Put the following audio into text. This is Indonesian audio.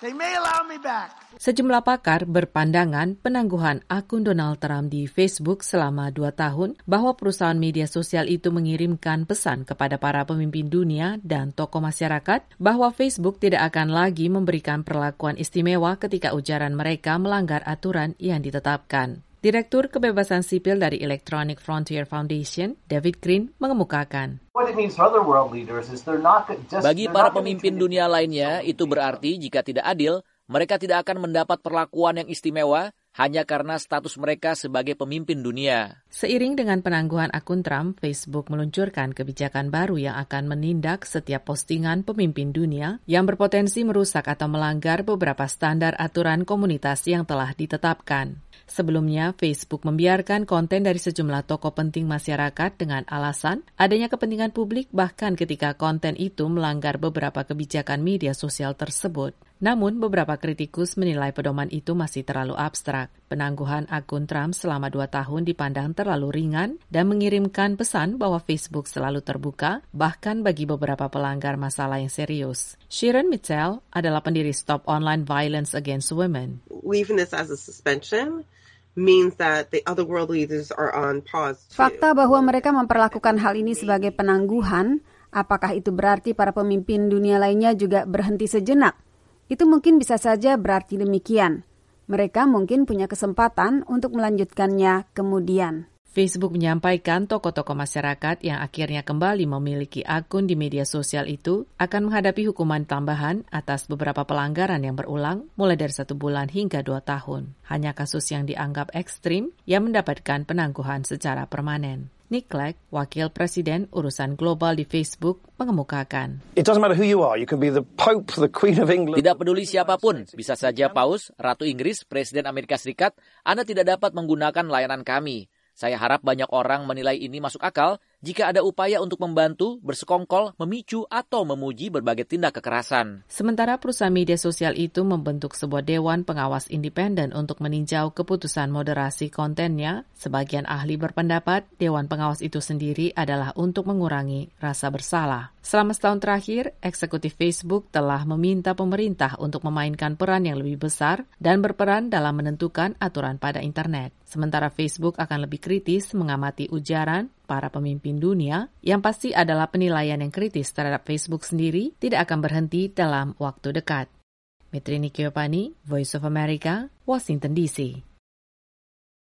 They may allow me back. Sejumlah pakar berpandangan penangguhan akun Donald Trump di Facebook selama 2 tahun bahwa perusahaan media sosial itu mengirimkan pesan kepada para pemimpin dunia dan tokoh masyarakat bahwa Facebook tidak akan lagi memberikan perlakuan istimewa ketika ujaran mereka melanggar aturan yang ditetapkan. Direktur Kebebasan Sipil dari Electronic Frontier Foundation, David Green, mengemukakan. Bagi para pemimpin dunia lainnya, itu berarti jika tidak adil, mereka tidak akan mendapat perlakuan yang istimewa hanya karena status mereka sebagai pemimpin dunia. Seiring dengan penangguhan akun Trump, Facebook meluncurkan kebijakan baru yang akan menindak setiap postingan pemimpin dunia yang berpotensi merusak atau melanggar beberapa standar aturan komunitas yang telah ditetapkan. Sebelumnya, Facebook membiarkan konten dari sejumlah tokoh penting masyarakat dengan alasan adanya kepentingan publik bahkan ketika konten itu melanggar beberapa kebijakan media sosial tersebut. Namun, beberapa kritikus menilai pedoman itu masih terlalu abstrak. Penangguhan akun Trump selama 2 tahun dipandang terlalu ringan dan mengirimkan pesan bahwa Facebook selalu terbuka, bahkan bagi beberapa pelanggar masalah yang serius. Sharon Mitchell adalah pendiri Stop Online Violence Against Women. Leaving this as a suspension means that the other world leaders are on pause too. Fakta bahwa mereka memperlakukan hal ini sebagai penangguhan, apakah itu berarti para pemimpin dunia lainnya juga berhenti sejenak? Itu mungkin bisa saja berarti demikian. Mereka mungkin punya kesempatan untuk melanjutkannya kemudian. Facebook menyampaikan tokoh-tokoh masyarakat yang akhirnya kembali memiliki akun di media sosial itu akan menghadapi hukuman tambahan atas beberapa pelanggaran yang berulang mulai dari 1 bulan hingga 2 tahun. Hanya kasus yang dianggap ekstrim yang mendapatkan penangguhan secara permanen. Nick Clegg, Wakil Presiden Urusan Global di Facebook, mengemukakan. Tidak peduli siapapun, bisa saja Paus, Ratu Inggris, Presiden Amerika Serikat, Anda tidak dapat menggunakan layanan kami. Saya harap banyak orang menilai ini masuk akal jika ada upaya untuk membantu, bersekongkol, memicu, atau memuji berbagai tindak kekerasan. Sementara perusahaan media sosial itu membentuk sebuah dewan pengawas independen untuk meninjau keputusan moderasi kontennya, sebagian ahli berpendapat dewan pengawas itu sendiri adalah untuk mengurangi rasa bersalah. Selama setahun terakhir, eksekutif Facebook telah meminta pemerintah untuk memainkan peran yang lebih besar dan berperan dalam menentukan aturan pada internet. Sementara Facebook akan lebih kritis mengamati ujaran para pemimpin dunia, yang pasti adalah penilaian yang kritis terhadap Facebook sendiri tidak akan berhenti dalam waktu dekat. Metrini Kiopani, Voice of America, Washington DC.